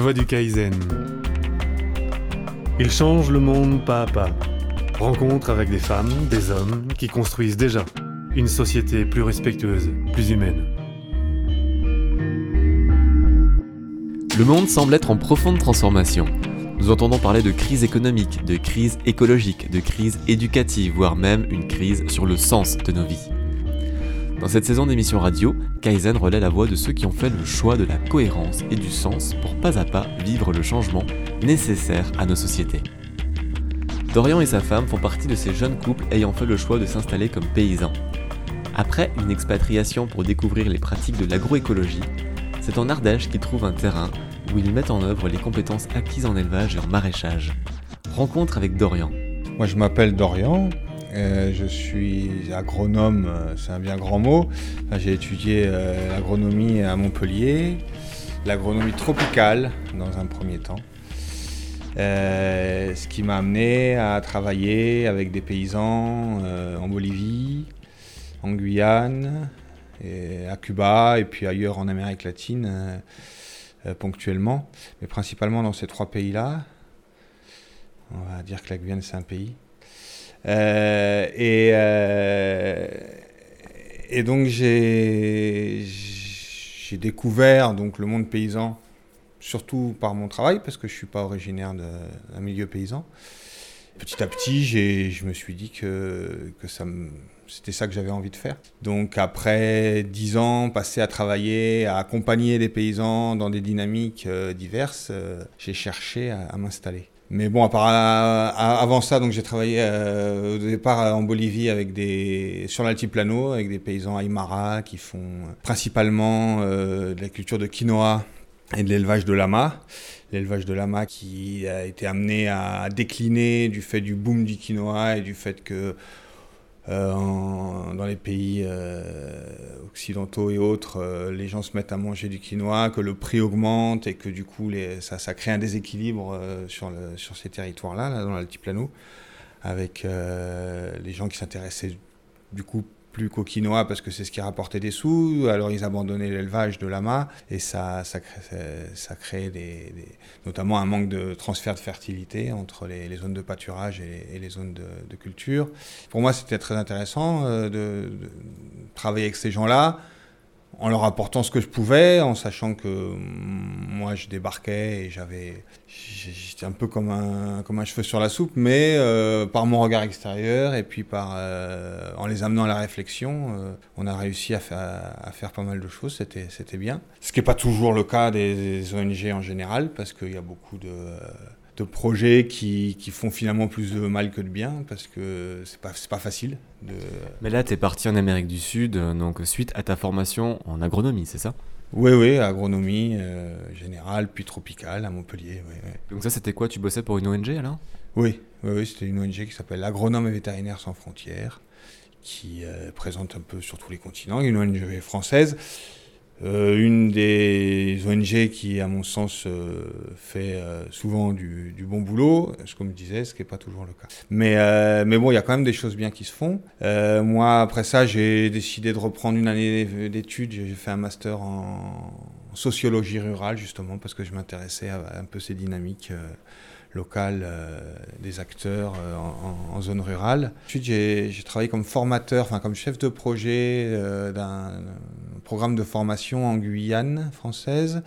voie du Kaizen. Il change le monde pas à pas. Rencontre avec des femmes, des hommes qui construisent déjà une société plus respectueuse, plus humaine. Le monde semble être en profonde transformation. Nous entendons parler de crise économique, de crise écologique, de crise éducative, voire même une crise sur le sens de nos vies. Dans cette saison d'émission radio, Kaizen relaie la voix de ceux qui ont fait le choix de la cohérence et du sens pour pas à pas vivre le changement nécessaire à nos sociétés. Dorian et sa femme font partie de ces jeunes couples ayant fait le choix de s'installer comme paysans. Après une expatriation pour découvrir les pratiques de l'agroécologie, c'est en Ardèche qu'ils trouvent un terrain où ils mettent en œuvre les compétences acquises en élevage et en maraîchage. Rencontre avec Dorian. Moi je m'appelle Dorian, je suis agronome, c'est un bien grand mot. J'ai étudié l'agronomie à Montpellier, l'agronomie tropicale dans un premier temps. Ce qui m'a amené à travailler avec des paysans en Bolivie, en Guyane, et à Cuba et puis ailleurs en Amérique latine ponctuellement, mais principalement dans ces trois pays-là. On va dire que la Guyane c'est un pays. Et donc j'ai découvert donc le monde paysan surtout par mon travail parce que je suis pas originaire d'un milieu paysan. Petit à petit, je me suis dit que c'était ça que j'avais envie de faire. Donc après 10 ans passés à travailler, à accompagner les paysans dans des dynamiques diverses, j'ai cherché à m'installer. Mais bon, avant ça, donc j'ai travaillé au départ en Bolivie sur l'altiplano avec des paysans Aymara qui font principalement de la culture de quinoa et de l'élevage de lama. L'élevage de lama qui a été amené à décliner du fait du boom du quinoa et du fait que dans les pays occidentaux et autres, les gens se mettent à manger du quinoa, que le prix augmente et que du coup ça crée un déséquilibre sur ces territoires-là, là, dans l'altiplano, avec les gens qui s'intéressaient du coup plus qu'au quinoa parce que c'est ce qui rapportait des sous, alors ils abandonnaient l'élevage de lama et ça crée notamment un manque de transfert de fertilité entre les zones de pâturage et les zones de culture. Pour moi, c'était très intéressant de travailler avec ces gens-là, en leur apportant ce que je pouvais, en sachant que moi je débarquais et j'étais un peu comme un cheveu sur la soupe, mais par mon regard extérieur et puis en les amenant à la réflexion, on a réussi à faire pas mal de choses, c'était bien. Ce qui n'est pas toujours le cas des ONG en général, parce qu'il y a beaucoup de projets qui font finalement plus de mal que de bien, parce que c'est pas facile. Mais là, tu es parti en Amérique du Sud, donc suite à ta formation en agronomie, c'est ça ? Oui, agronomie générale, puis tropicale à Montpellier. Oui. Donc ça, c'était quoi ? Tu bossais pour une ONG alors ? Oui, c'était une ONG qui s'appelle Agronomes et Vétérinaires Sans Frontières, qui est présente un peu sur tous les continents, une ONG française. Une des ONG qui, à mon sens, fait souvent du bon boulot, comme je disais, ce qui n'est pas toujours le cas. Mais bon, il y a quand même des choses bien qui se font. Moi, après ça, j'ai décidé de reprendre une année d'études. J'ai fait un master en sociologie rurale, justement, parce que je m'intéressais à un peu ces dynamiques locales des acteurs en zone rurale. Ensuite, j'ai travaillé comme formateur, comme chef de projet d'un programme de formation en Guyane française,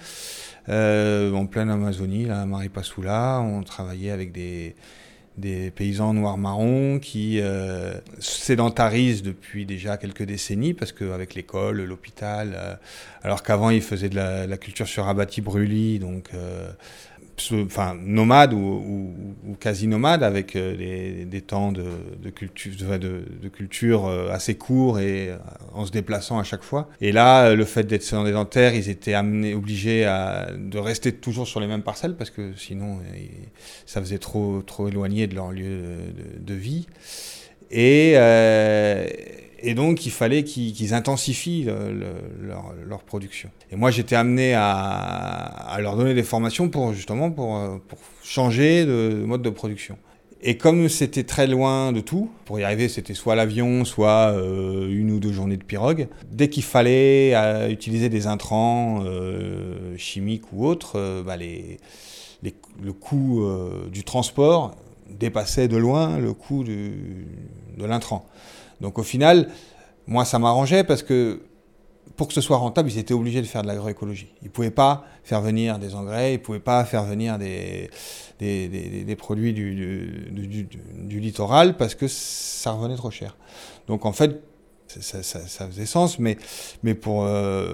en pleine Amazonie, là, à Maripasoula. On travaillait avec des paysans noirs-marrons qui sédentarisent depuis déjà quelques décennies, parce qu'avec l'école, l'hôpital, alors qu'avant ils faisaient de la culture sur abatis-brûlis, donc nomade ou quasi nomade, avec des temps de culture assez courts et en se déplaçant à chaque fois. Et là, le fait d'être sédentaires, ils étaient obligés de rester toujours sur les mêmes parcelles parce que sinon ça faisait trop éloigné de leur lieu de vie. Et donc, il fallait qu'ils intensifient leur production. Et moi, j'étais amené à leur donner des formations pour changer de mode de production. Et comme c'était très loin de tout, pour y arriver, c'était soit l'avion, soit 1 ou 2 journées de pirogue. Dès qu'il fallait utiliser des intrants chimiques ou autres, le coût du transport dépassait de loin le coût de l'intrant. Donc au final, moi ça m'arrangeait parce que pour que ce soit rentable, ils étaient obligés de faire de l'agroécologie. Ils ne pouvaient pas faire venir des engrais, ils ne pouvaient pas faire venir des produits du littoral parce que ça revenait trop cher. Donc en fait, ça faisait sens, mais pour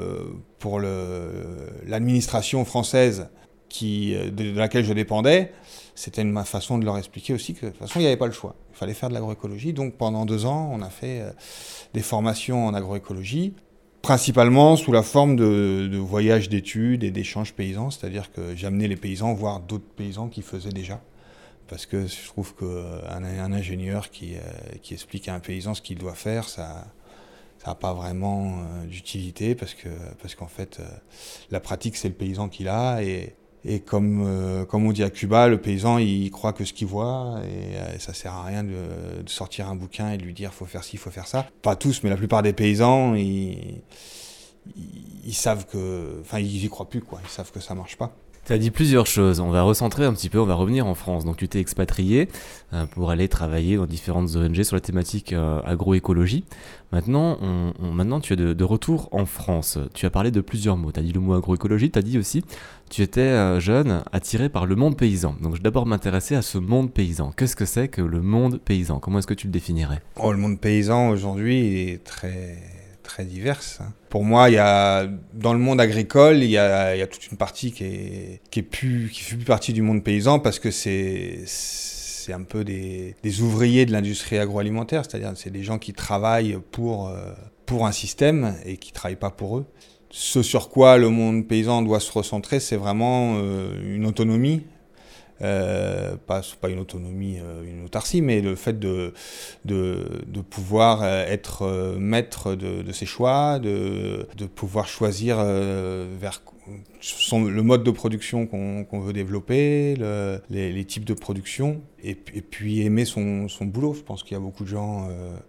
l'administration française de laquelle je dépendais, c'était ma façon de leur expliquer aussi que de toute façon, il n'y avait pas le choix. Il fallait faire de l'agroécologie. Donc pendant 2 ans, on a fait des formations en agroécologie, principalement sous la forme de voyages d'études et d'échanges paysans, c'est-à-dire que j'amenais les paysans voir d'autres paysans qui faisaient déjà. Parce que je trouve qu'un ingénieur qui explique à un paysan ce qu'il doit faire, ça n'a pas vraiment d'utilité, parce qu'en fait, la pratique, c'est le paysan qui l'a, et comme on dit à Cuba, le paysan, il croit que ce qu'il voit, et ça sert à rien de sortir un bouquin et de lui dire faut faire ci, faut faire ça. Pas tous, mais la plupart des paysans, ils savent que... Enfin, ils y croient plus, quoi. Ils savent que ça marche pas. Tu as dit plusieurs choses, on va recentrer un petit peu, on va revenir en France. Donc tu t'es expatrié pour aller travailler dans différentes ONG sur la thématique agroécologie. Maintenant, tu es de retour en France. Tu as parlé de plusieurs mots, tu as dit le mot agroécologie, tu as dit aussi tu étais jeune, attiré par le monde paysan. Donc je vais d'abord m'intéresser à ce monde paysan. Qu'est-ce que c'est que le monde paysan ? Comment est-ce que tu le définirais ? Le monde paysan aujourd'hui est très diverses. Pour moi, dans le monde agricole, il y a toute une partie qui fait plus partie du monde paysan parce que c'est un peu des ouvriers de l'industrie agroalimentaire, c'est-à-dire c'est des gens qui travaillent pour un système et qui ne travaillent pas pour eux. Ce sur quoi le monde paysan doit se recentrer, c'est vraiment une autonomie. Pas une autonomie, une autarcie, mais le fait de pouvoir être maître de ses choix, de pouvoir choisir vers le mode de production qu'on veut développer, les types de production, et puis aimer son boulot. Je pense qu'il y a beaucoup de gens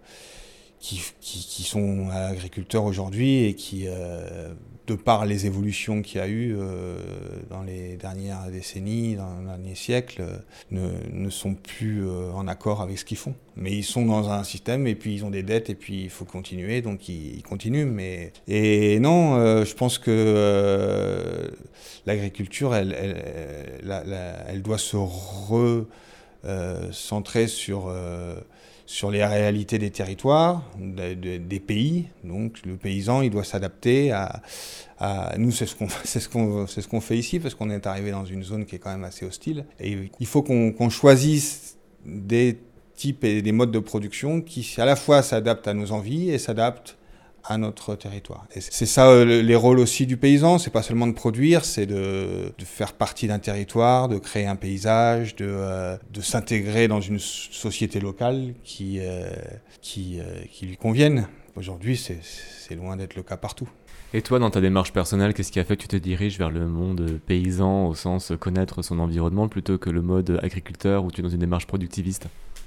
qui sont agriculteurs aujourd'hui et qui, de par les évolutions qu'il y a eu dans les dernières décennies, dans le dernier siècle, ne sont plus en accord avec ce qu'ils font. Mais ils sont dans un système et puis ils ont des dettes et puis il faut continuer, donc ils continuent. Et non, je pense que l'agriculture, elle doit se recentrer sur les réalités des territoires, des pays. Donc le paysan, il doit s'adapter à nous, c'est ce qu'on fait ici, parce qu'on est arrivé dans une zone qui est quand même assez hostile. Et il faut qu'on choisisse des types et des modes de production qui à la fois s'adaptent à nos envies et s'adaptent à notre territoire. Et c'est ça les rôles aussi du paysan, c'est pas seulement de produire, c'est de faire partie d'un territoire, de créer un paysage, de s'intégrer dans une société locale qui lui convienne. Aujourd'hui, c'est loin d'être le cas partout. Et toi, dans ta démarche personnelle, qu'est-ce qui a fait que tu te diriges vers le monde paysan au sens connaître son environnement plutôt que le mode agriculteur où tu es dans une démarche productiviste ?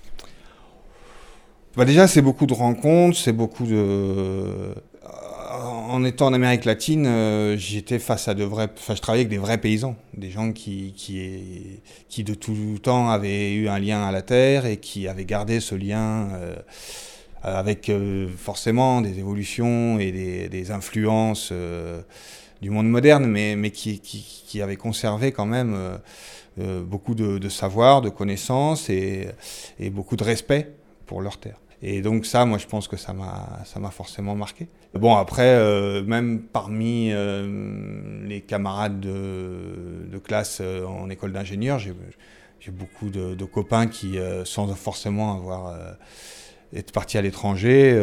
Déjà, c'est beaucoup de rencontres, c'est beaucoup de... En étant en Amérique latine, j'étais face à je travaillais avec des vrais paysans, des gens qui de tout temps avaient eu un lien à la terre et qui avaient gardé ce lien avec forcément des évolutions et des influences du monde moderne, mais qui avaient conservé quand même beaucoup de savoir, de connaissances et beaucoup de respect pour leur terre. Et donc ça, moi, je pense que ça m'a forcément marqué. Bon, après, même parmi les camarades de classe en école d'ingénieur, j'ai beaucoup de copains qui, sans forcément être partis à l'étranger,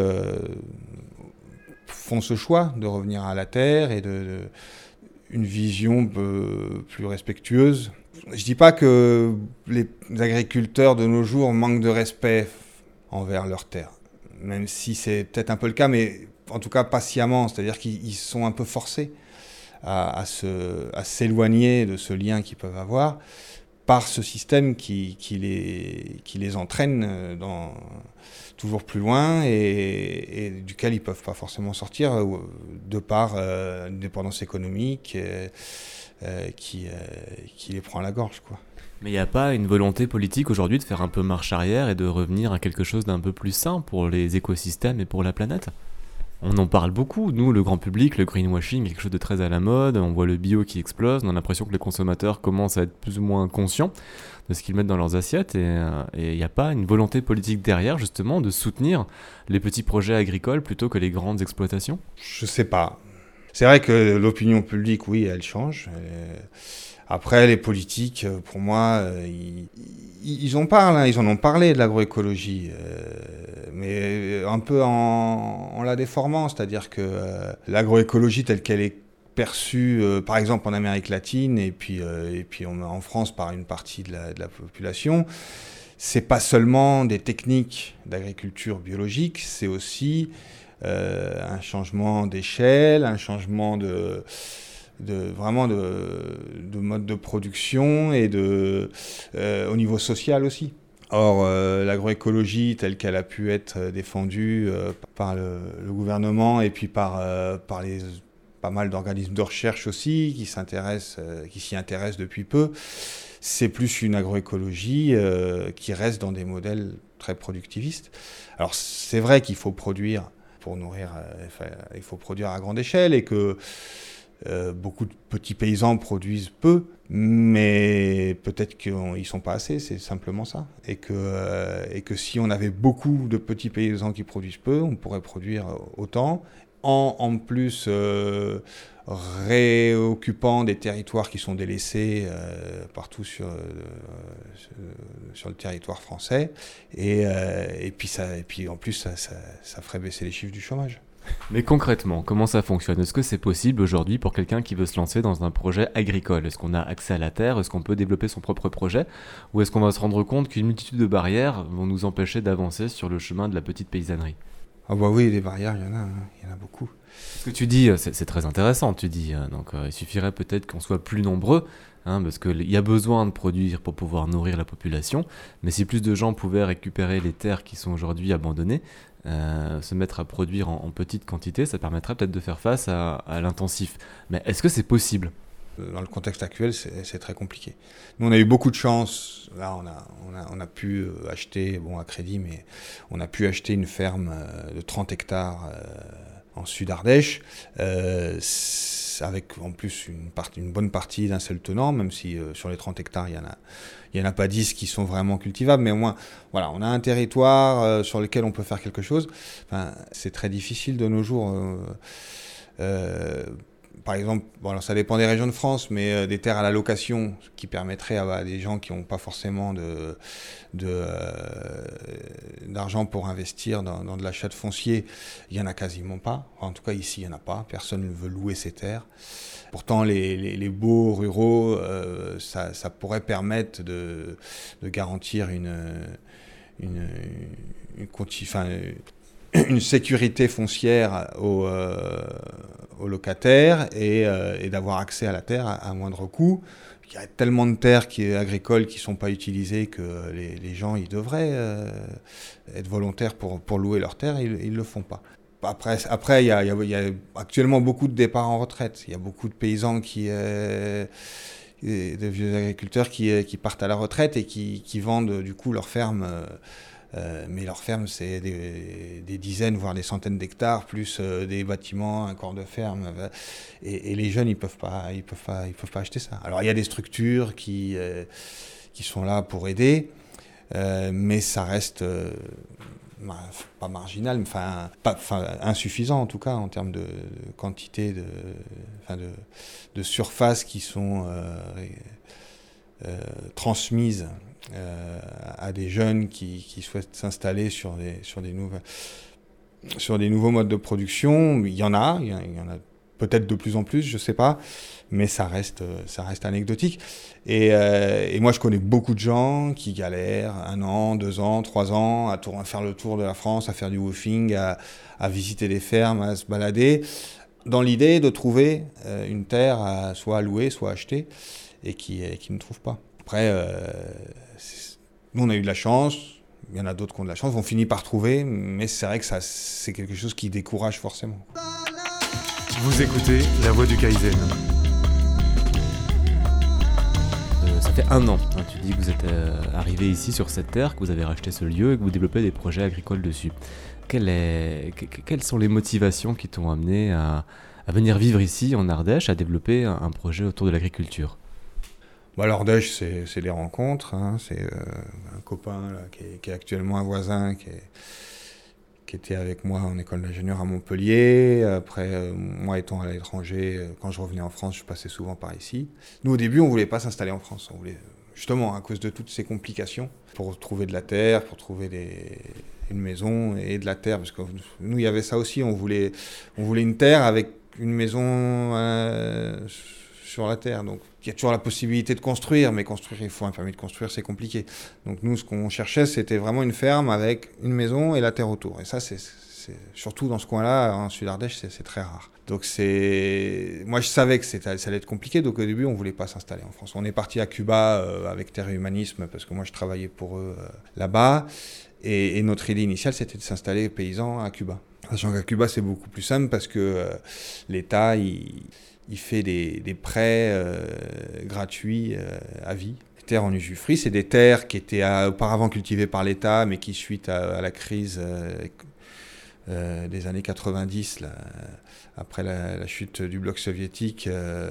font ce choix de revenir à la terre et une vision plus respectueuse. Je dis pas que les agriculteurs de nos jours manquent de respect envers leur terre, même si c'est peut-être un peu le cas, mais en tout cas pas sciemment, c'est-à-dire qu'ils sont un peu forcés à s'éloigner de ce lien qu'ils peuvent avoir par ce système qui les entraîne toujours plus loin et duquel ils ne peuvent pas forcément sortir de par une dépendance économique qui les prend à la gorge, quoi. Mais il n'y a pas une volonté politique aujourd'hui de faire un peu marche arrière et de revenir à quelque chose d'un peu plus sain pour les écosystèmes et pour la planète ? On en parle beaucoup, nous, le grand public, le greenwashing, quelque chose de très à la mode, on voit le bio qui explose, on a l'impression que les consommateurs commencent à être plus ou moins conscients de ce qu'ils mettent dans leurs assiettes et il n'y a pas une volonté politique derrière, justement, de soutenir les petits projets agricoles plutôt que les grandes exploitations ? Je sais pas. C'est vrai que l'opinion publique, oui, elle change. Après, les politiques, pour moi, ils en parlent, hein, ils en ont parlé de l'agroécologie, mais un peu en la déformant, c'est-à-dire que l'agroécologie telle qu'elle est perçue, par exemple en Amérique latine et puis en France par une partie de la population, c'est pas seulement des techniques d'agriculture biologique, c'est aussi un changement d'échelle, un changement de mode de production et au niveau social aussi. Or, l'agroécologie telle qu'elle a pu être défendue par le gouvernement et puis par pas mal d'organismes de recherche aussi qui s'y intéressent depuis peu, c'est plus une agroécologie qui reste dans des modèles très productivistes. Alors, c'est vrai qu'il faut produire pour nourrir, il faut produire à grande échelle et que beaucoup de petits paysans produisent peu, mais peut-être qu'ils ne sont pas assez, c'est simplement ça. Et que si on avait beaucoup de petits paysans qui produisent peu, on pourrait produire autant, en plus réoccupant des territoires qui sont délaissés partout sur le territoire français. Et puis en plus, ça ferait baisser les chiffres du chômage. Mais concrètement, comment ça fonctionne ? Est-ce que c'est possible aujourd'hui pour quelqu'un qui veut se lancer dans un projet agricole ? Est-ce qu'on a accès à la terre ? Est-ce qu'on peut développer son propre projet ? Ou est-ce qu'on va se rendre compte qu'une multitude de barrières vont nous empêcher d'avancer sur le chemin de la petite paysannerie ? Ah bah oui, des barrières, il y en a beaucoup. Ce que tu dis, c'est très intéressant, tu dis. Donc il suffirait peut-être qu'on soit plus nombreux, parce qu'il y a besoin de produire pour pouvoir nourrir la population. Mais si plus de gens pouvaient récupérer les terres qui sont aujourd'hui abandonnées, se mettre à produire en petite quantité, ça permettrait peut-être de faire face à l'intensif. Mais est-ce que c'est possible ? Dans le contexte actuel, c'est très compliqué. Nous, on a eu beaucoup de chance. Là, on a pu acheter, à crédit, mais on a pu acheter une ferme de 30 hectares en Sud-Ardèche, avec en plus une bonne partie d'un seul tenant, même si sur les 30 hectares, il y en a pas 10 qui sont vraiment cultivables, mais au moins, voilà, on a un territoire sur lequel on peut faire quelque chose. Enfin, c'est très difficile de nos jours. Par exemple, alors ça dépend des régions de France, mais des terres à la location qui permettraient à des gens qui n'ont pas forcément d'argent pour investir dans de l'achat de foncier, il n'y en a quasiment pas. Enfin, en tout cas, ici, il n'y en a pas. Personne ne veut louer ces terres. Pourtant, les baux ruraux, ça pourrait permettre de garantir une sécurité foncière aux locataires et d'avoir accès à la terre à moindre coût. Il y a tellement de terres agricoles qui ne sont pas utilisées que les gens ils devraient être volontaires pour louer leurs terres, ils ne le font pas. Après il y a actuellement beaucoup de départs en retraite. Il y a beaucoup de paysans de vieux agriculteurs qui partent à la retraite et qui vendent du coup leurs fermes. Mais leurs fermes, c'est des dizaines, voire des centaines d'hectares, plus des bâtiments, un corps de ferme. Et les jeunes, ils peuvent pas acheter ça. Alors, il y a des structures qui sont là pour aider, mais ça reste pas marginal, mais insuffisant en tout cas en termes de quantité de surfaces qui sont transmises à des jeunes qui souhaitent s'installer sur des nouveaux modes de production. Il y en a peut-être de plus en plus, je sais pas, mais ça reste anecdotique. Et moi, je connais beaucoup de gens qui galèrent 1 an, 2 ans, 3 ans à faire le tour de la France, à faire du woofing, à visiter les fermes, à se balader, dans l'idée de trouver une terre soit à louer, soit à acheter, et qui ne trouvent pas. Après, nous, on a eu de la chance. Il y en a d'autres qui ont de la chance. On finit par trouver, mais c'est vrai que c'est quelque chose qui décourage forcément. Vous écoutez La Voix du Kaizen. Ça fait 1 an, hein, tu dis que vous êtes arrivé ici sur cette terre, que vous avez racheté ce lieu et que vous développez des projets agricoles dessus. Quelles sont les motivations qui t'ont amené à venir vivre ici en Ardèche, à développer un projet autour de l'agriculture ? L'Ardèche, c'est des rencontres. Hein. C'est un copain là, qui est actuellement un voisin qui était avec moi en école d'ingénieur à Montpellier. Après, moi étant à l'étranger, quand je revenais en France, je passais souvent par ici. Nous, au début, on ne voulait pas s'installer en France. On voulait, justement, à cause de toutes ces complications, pour trouver de la terre, pour trouver une maison et de la terre. Parce que nous, il y avait ça aussi. On voulait une terre avec une maison sur la terre. Donc, il y a toujours la possibilité de construire, mais construire, il faut un permis de construire, c'est compliqué. Donc nous, ce qu'on cherchait, c'était vraiment une ferme avec une maison et la terre autour. Et ça, c'est surtout dans ce coin-là, en Sud-Ardèche, c'est très rare. Donc moi, je savais que ça allait être compliqué, donc au début, on ne voulait pas s'installer en France. On est parti à Cuba avec Terre et Humanisme, parce que moi, je travaillais pour eux là-bas. Et notre idée initiale, c'était de s'installer paysan à Cuba. Sachant qu'à Cuba, c'est beaucoup plus simple, parce que l'État, il fait des prêts gratuits à vie. Les terres en usufruit, c'est des terres qui étaient auparavant cultivées par l'État, mais qui, suite à la crise des années 90, après la chute du bloc soviétique,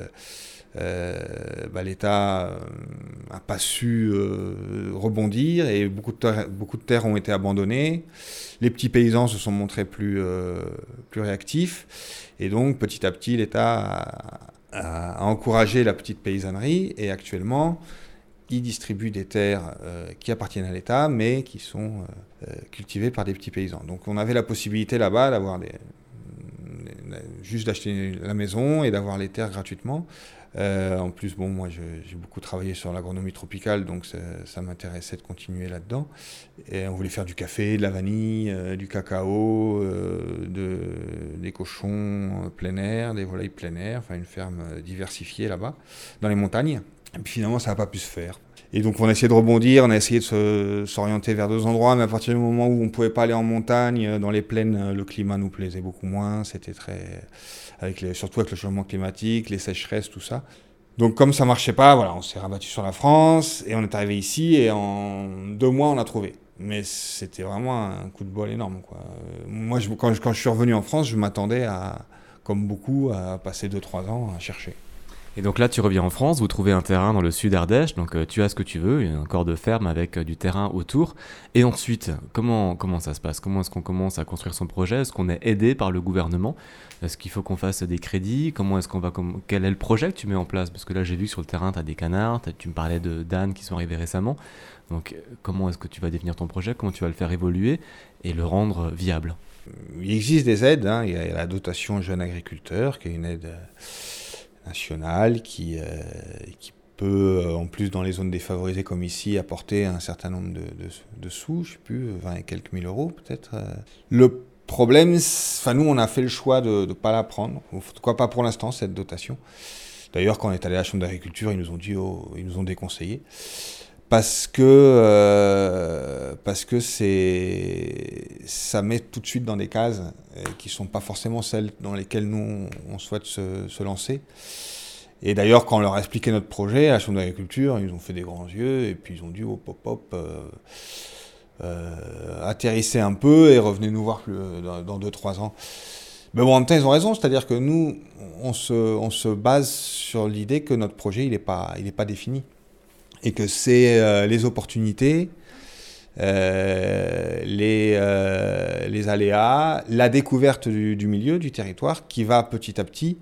l'État n'a pas su rebondir et beaucoup de terres ont été abandonnées. Les petits paysans se sont montrés plus réactifs et donc petit à petit l'État a encouragé la petite paysannerie et actuellement il distribue des terres qui appartiennent à l'État mais qui sont cultivées par des petits paysans. Donc on avait la possibilité là-bas d'avoir juste d'acheter la maison et d'avoir les terres gratuitement. En plus, moi j'ai beaucoup travaillé sur l'agronomie tropicale, donc ça m'intéressait de continuer là-dedans. Et on voulait faire du café, de la vanille, du cacao, des cochons plein air, des volailles plein air, enfin une ferme diversifiée là-bas, dans les montagnes. Et puis finalement, ça n'a pas pu se faire. Et donc on a essayé de rebondir, on a essayé de s'orienter vers d'autres endroits, mais à partir du moment où on ne pouvait pas aller en montagne, dans les plaines, le climat nous plaisait beaucoup moins, c'était surtout avec le changement climatique, les sécheresses, tout ça. Donc comme ça ne marchait pas, on s'est rabattu sur la France, et on est arrivé ici, et en 2 mois, on a trouvé. Mais c'était vraiment un coup de bol énorme, quoi. Moi, quand je suis revenu en France, je m'attendais, comme beaucoup, à passer 2-3 ans à chercher. Et donc là, tu reviens en France, vous trouvez un terrain dans le sud Ardèche, donc tu as ce que tu veux, un corps de ferme avec du terrain autour. Et ensuite, comment ça se passe ? Comment est-ce qu'on commence à construire son projet ? Est-ce qu'on est aidé par le gouvernement ? Est-ce qu'il faut qu'on fasse des crédits ? Quel est le projet que tu mets en place ? Parce que là, j'ai vu que sur le terrain, tu as des canards, tu me parlais d'ânes qui sont arrivés récemment. Donc comment est-ce que tu vas définir ton projet ? Comment tu vas le faire évoluer et le rendre viable ? Il existe des aides, hein. Il y a la dotation jeune agriculteur, qui est une aide nationale qui peut, en plus dans les zones défavorisées comme ici, apporter un certain nombre de sous, je ne sais plus, 20 et quelques mille euros peut-être. Le problème, nous on a fait le choix de ne pas la prendre, en tout cas pas pour l'instant cette dotation. D'ailleurs quand on est allé à la chambre d'agriculture, ils nous ont déconseillé. Parce que ça met tout de suite dans des cases qui ne sont pas forcément celles dans lesquelles nous, on souhaite se lancer. Et d'ailleurs, quand on leur a expliqué notre projet à la Chambre d'agriculture, ils ont fait des grands yeux et puis ils ont dit atterrissez un peu et revenez nous voir dans 2-3 ans. Mais bon, en même temps, ils ont raison, c'est-à-dire que nous, on se base sur l'idée que notre projet, il est pas défini. Et que c'est les opportunités, les aléas, la découverte du milieu, du territoire, qui va petit à petit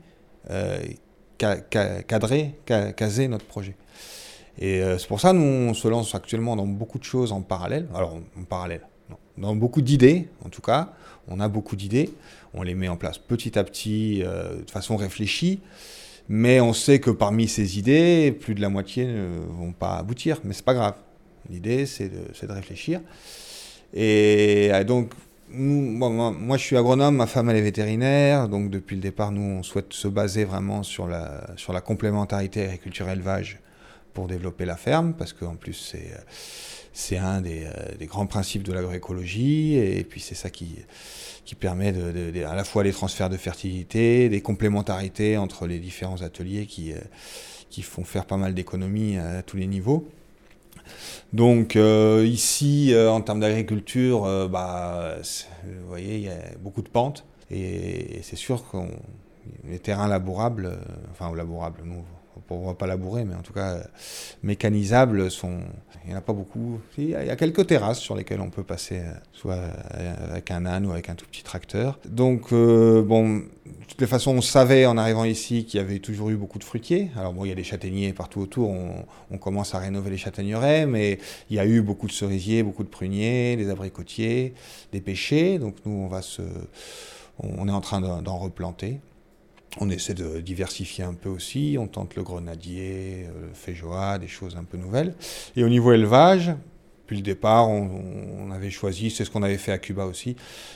caser notre projet. Et c'est pour ça, nous, on se lance actuellement dans beaucoup de choses en parallèle. Alors, en parallèle, non. Dans beaucoup d'idées, en tout cas. On a beaucoup d'idées. On les met en place petit à petit, de façon réfléchie. Mais on sait que parmi ces idées, plus de la moitié ne vont pas aboutir. Mais c'est pas grave. L'idée, c'est de réfléchir. Et donc, moi, je suis agronome, ma femme, elle est vétérinaire. Donc, depuis le départ, nous, on souhaite se baser vraiment sur la complémentarité agriculture-élevage pour développer la ferme, parce qu'en plus c'est un des grands principes de l'agroécologie, et puis c'est ça qui permet à la fois les transferts de fertilité, des complémentarités entre les différents ateliers qui font faire pas mal d'économies à tous les niveaux. Donc ici, en termes d'agriculture, vous voyez, il y a beaucoup de pentes, et c'est sûr que les terrains labourables, nous on ne va pas labourer, mais en tout cas mécanisables, il n'y en a pas beaucoup. Il y a quelques terrasses sur lesquelles on peut passer, soit avec un âne ou avec un tout petit tracteur. Donc, de toutes les façons, on savait en arrivant ici qu'il y avait toujours eu beaucoup de fruitiers. Alors il y a des châtaigniers partout autour, on commence à rénover les châtaigneraies, mais il y a eu beaucoup de cerisiers, beaucoup de pruniers, des abricotiers, des pêchers. Donc nous, on est en train d'en replanter. On essaie de diversifier un peu aussi, on tente le grenadier, le feijoa, des choses un peu nouvelles. Et au niveau élevage, depuis le départ, on avait choisi, c'est ce qu'on avait fait à Cuba aussi,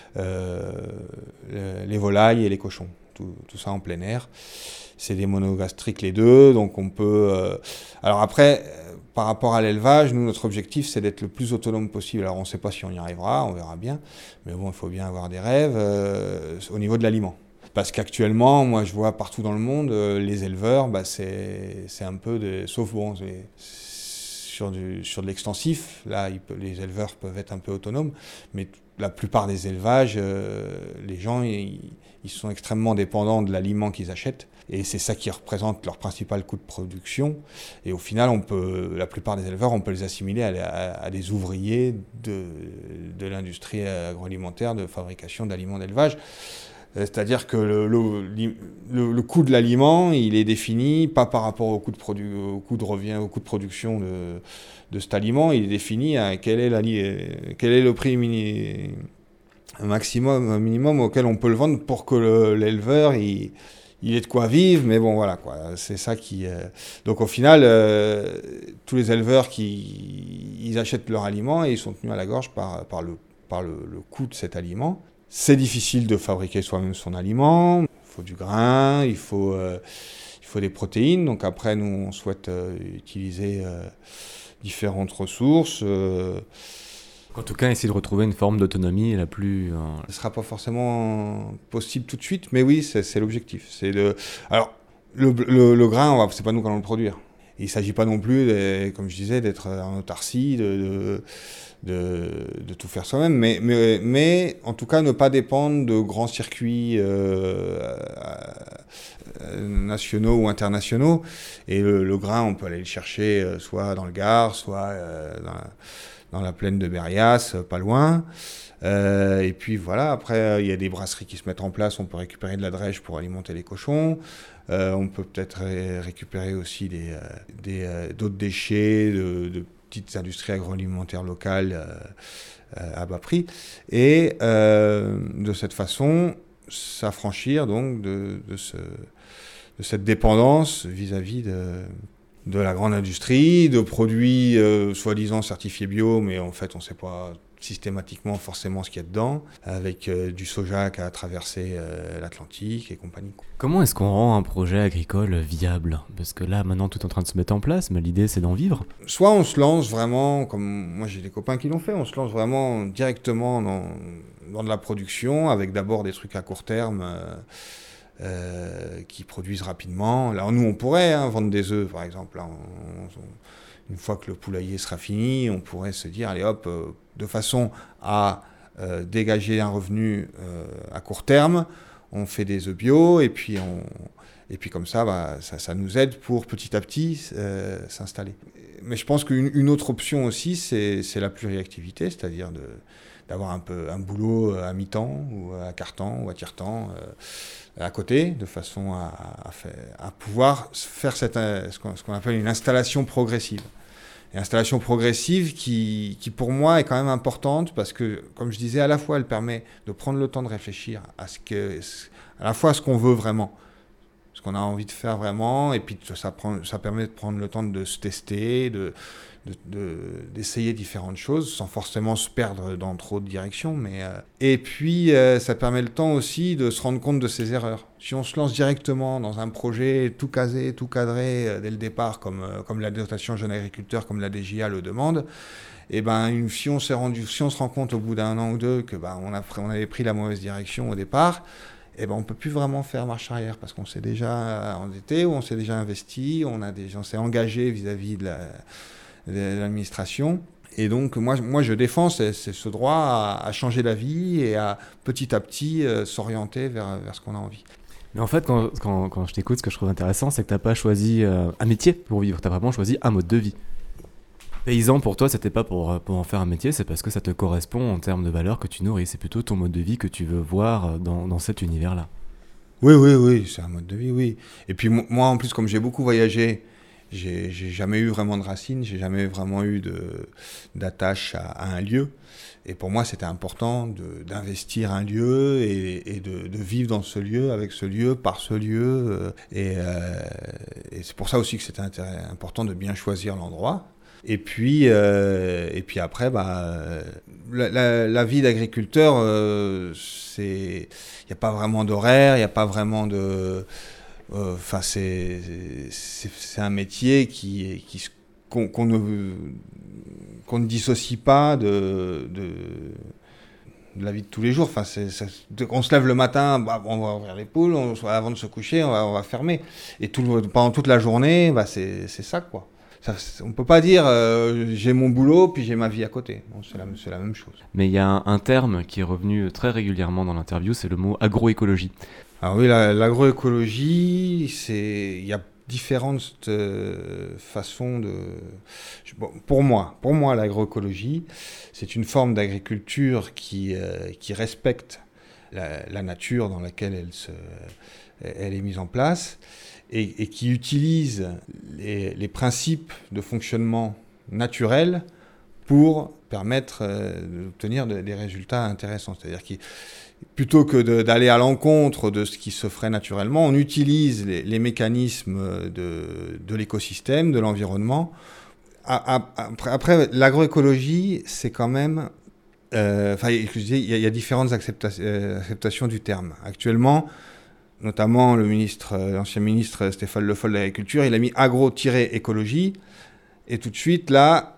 les volailles et les cochons, tout ça en plein air. C'est des monogastriques les deux, donc on peut... Alors après, par rapport à l'élevage, nous, notre objectif, c'est d'être le plus autonome possible. Alors on ne sait pas si on y arrivera, on verra bien, mais bon, il faut bien avoir des rêves au niveau de l'aliment. Parce qu'actuellement, moi, je vois partout dans le monde, les éleveurs, c'est un peu de... Sauf sur de l'extensif, là, les éleveurs peuvent être un peu autonomes, mais la plupart des élevages, les gens, ils sont extrêmement dépendants de l'aliment qu'ils achètent, et c'est ça qui représente leur principal coût de production. Et au final, la plupart des éleveurs, on peut les assimiler à des ouvriers de l'industrie agroalimentaire, de fabrication d'aliments d'élevage. C'est-à-dire que le coût de l'aliment, il est défini pas par rapport au coût de revient, au coût de production de cet aliment, il est défini à quel est le prix minimum auquel on peut le vendre pour que l'éleveur il ait de quoi vivre. Mais bon, voilà quoi, c'est ça qui. Donc au final, tous les éleveurs ils achètent leur aliment et ils sont tenus à la gorge par le coût de cet aliment. C'est difficile de fabriquer soi-même son aliment. Il faut du grain, il faut des protéines. Donc après, nous, on souhaite utiliser différentes ressources. En tout cas, essayer de retrouver une forme d'autonomie la plus... Ce ne sera pas forcément possible tout de suite, mais oui, c'est l'objectif. Alors, le grain, c'est pas nous qui allons le produire. Il ne s'agit pas non plus, comme je disais, d'être en autarcie, de tout faire soi-même, mais en tout cas ne pas dépendre de grands circuits nationaux ou internationaux. Et le grain, on peut aller le chercher soit dans le Gard, soit dans la plaine de Berrias, pas loin. Et puis voilà, après il y a des brasseries qui se mettent en place, on peut récupérer de la drèche pour alimenter les cochons. On peut peut-être récupérer aussi d'autres déchets de petites industries agroalimentaires locales à bas prix. Et de cette façon, s'affranchir donc de cette dépendance vis-à-vis de la grande industrie, de produits soi-disant certifiés bio, mais en fait on ne sait pas systématiquement forcément ce qu'il y a dedans, avec du soja qui a traversé l'Atlantique et compagnie. Comment est-ce qu'on rend un projet agricole viable ? Parce que là, maintenant, tout est en train de se mettre en place, mais l'idée, c'est d'en vivre. Soit on se lance vraiment, comme moi j'ai des copains qui l'ont fait, on se lance vraiment directement dans de la production, avec d'abord des trucs à court terme qui produisent rapidement. Là, nous, on pourrait vendre des œufs, par exemple. Là, une fois que le poulailler sera fini, on pourrait se dire, allez hop, de façon à dégager un revenu à court terme, on fait des œufs bio, et puis comme ça, ça nous aide pour petit à petit s'installer. Mais je pense qu'une autre option aussi, c'est la pluriactivité, c'est-à-dire d'avoir un boulot à mi-temps, ou à quart-temps, ou à tiers-temps, à côté, de façon à pouvoir faire ce qu'on appelle une installation progressive. Et installation progressive qui, pour moi, est quand même importante parce que, comme je disais, à la fois, elle permet de prendre le temps de réfléchir à la fois à ce qu'on veut vraiment, ce qu'on a envie de faire vraiment, et puis ça permet de prendre le temps de se tester, d'essayer différentes choses sans forcément se perdre dans trop de directions. Et puis, ça permet le temps aussi de se rendre compte de ses erreurs. Si on se lance directement dans un projet tout casé, tout cadré dès le départ, comme la dotation jeune agriculteur, comme la DJA le demande, et si on se rend compte au bout d'un an ou deux que on avait pris la mauvaise direction au départ, on ne peut plus vraiment faire marche arrière parce qu'on s'est déjà endetté ou on s'est déjà investi, on s'est engagé vis-à-vis de l'administration. Et donc, moi je défends ce droit à changer d'avis et à petit s'orienter vers ce qu'on a envie. Mais en fait, quand je t'écoute, ce que je trouve intéressant, c'est que tu n'as pas choisi un métier pour vivre, tu as vraiment choisi un mode de vie. Paysan, pour toi, c'était pas pour en faire un métier, c'est parce que ça te correspond en termes de valeurs que tu nourris. C'est plutôt ton mode de vie que tu veux voir dans cet univers-là. Oui, c'est un mode de vie, oui. Et puis moi, en plus, comme j'ai beaucoup voyagé, j'ai jamais eu vraiment de racines, j'ai jamais vraiment eu d'attache à un lieu. Et pour moi, c'était important d'investir un lieu et de vivre dans ce lieu, avec ce lieu, par ce lieu. Et c'est pour ça aussi que c'était important de bien choisir l'endroit. Et puis après, la vie d'agriculteur, il n'y a pas vraiment d'horaire, il n'y a pas vraiment de... c'est un métier qu'on ne dissocie pas de la vie de tous les jours. On se lève le matin, on va ouvrir les poules, avant de se coucher, on va fermer. Et pendant toute la journée, c'est ça, quoi. On ne peut pas dire j'ai mon boulot puis j'ai ma vie à côté. Bon, c'est la même chose. Mais il y a un terme qui est revenu très régulièrement dans l'interview, c'est le mot agroécologie. Alors oui, l'agroécologie, il y a différentes façons de... Pour moi, l'agroécologie, c'est une forme d'agriculture qui respecte la nature dans laquelle elle est mise en place. Et qui utilise les principes de fonctionnement naturel pour permettre d'obtenir des résultats intéressants. C'est-à-dire que plutôt que d'aller à l'encontre de ce qui se ferait naturellement, on utilise les mécanismes de l'écosystème, de l'environnement. Après, l'agroécologie, c'est quand même... il y a différentes acceptations du terme. Actuellement, notamment l'ancien ministre Stéphane Le Foll de l'Agriculture, il a mis agro-écologie, et tout de suite, là,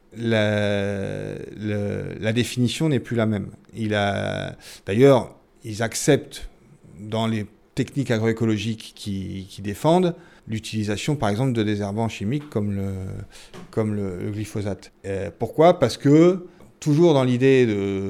la définition n'est plus la même. D'ailleurs, ils acceptent, dans les techniques agroécologiques qu'ils défendent, l'utilisation, par exemple, de désherbants chimiques comme le glyphosate. Pourquoi ? Parce que, toujours dans l'idée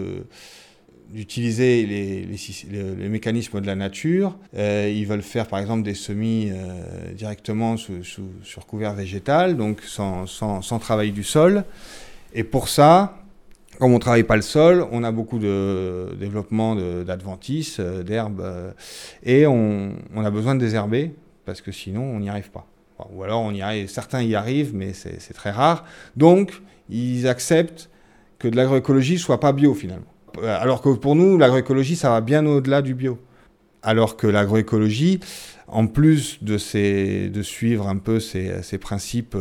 d'utiliser les mécanismes de la nature. Ils veulent faire par exemple des semis directement sur couvert végétal, donc sans travail du sol. Et pour ça, comme on ne travaille pas le sol, on a beaucoup de développement d'adventices, d'herbes, et on a besoin de désherber, parce que sinon on n'y arrive pas. Ou alors certains y arrivent, mais c'est très rare. Donc ils acceptent que de l'agroécologie ne soit pas bio finalement. Alors que pour nous, l'agroécologie, ça va bien au-delà du bio. Alors que l'agroécologie, en plus de suivre un peu ces principes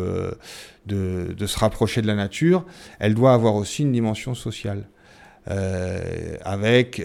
de se rapprocher de la nature, elle doit avoir aussi une dimension sociale. Avec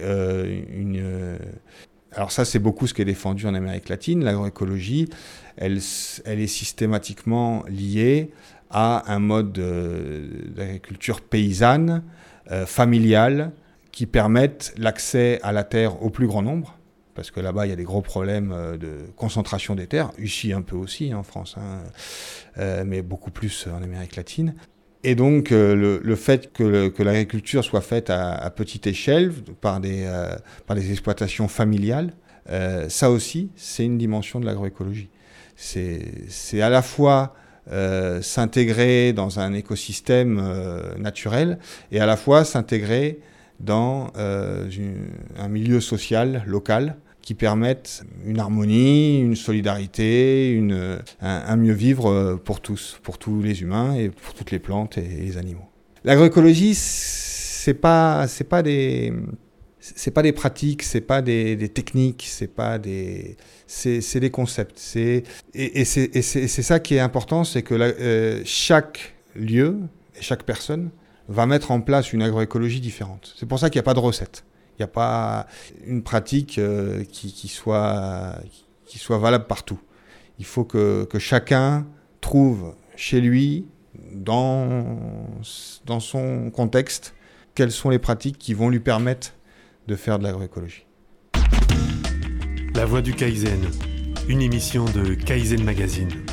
Alors ça, c'est beaucoup ce qui est défendu en Amérique latine. L'agroécologie, elle est systématiquement liée à un mode d'agriculture paysanne, familiale, qui permettent l'accès à la terre au plus grand nombre, parce que là-bas, il y a des gros problèmes de concentration des terres, ici un peu aussi en France, mais beaucoup plus en Amérique latine. Et donc, le fait que l'agriculture soit faite à petite échelle, par des exploitations familiales, ça aussi, c'est une dimension de l'agroécologie. C'est à la fois s'intégrer dans un écosystème naturel et à la fois s'intégrer dans un milieu social local qui permettent une harmonie, une solidarité, un mieux vivre pour tous les humains et pour toutes les plantes et les animaux. L'agroécologie, c'est pas des c'est pas des pratiques, c'est pas des techniques, c'est des concepts. Et c'est ça qui est important, c'est que chaque lieu et chaque personne va mettre en place une agroécologie différente. C'est pour ça qu'il n'y a pas de recette. Il n'y a pas une pratique qui soit valable partout. Il faut que chacun trouve chez lui, dans son contexte, quelles sont les pratiques qui vont lui permettre de faire de l'agroécologie. La Voix du Kaizen, une émission de Kaizen Magazine.